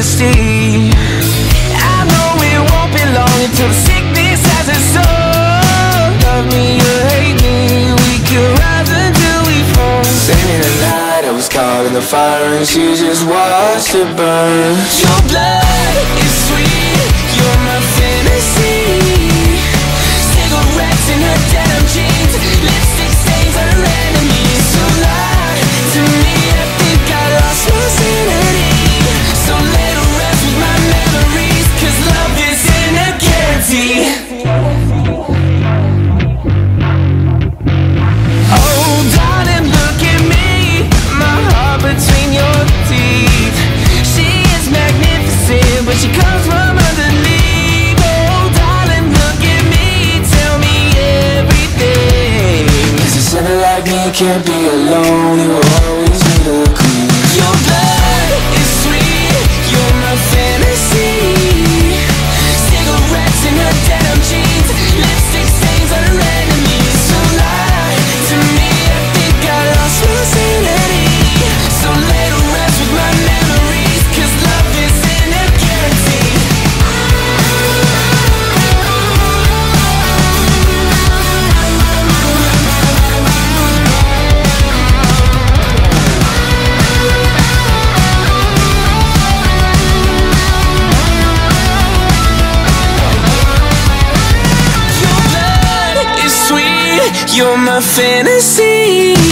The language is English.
ecstasy. I know it won't be long until the sickness has its soul. Love me or hate me, we could rise until we fall. Same in the night, I was caught in the fire and she just watched it burn. Your blood is sweet, you're my fantasy. Cigarettes in her denim jeans, lipstick stains are her enemies. So lie to me, I think I lost my sanity. So let her rest with my memories, 'cause love is in a guarantee. Oh darling, look at me, my heart between your teeth. She is magnificent, but she comes from underneath. Oh darling, look at me, tell me everything. 'Cause a sinner like me can't be alone, you will always need a queen. Your blood is sweet, you're my fantasy. Cigarettes in her denim jeans, lipstick stains are her enemies. So lie to me, I think I lost my sanity. So let her rest with my memories, 'cause love is in a guarantee. Your blood is sweet, you're my fantasy.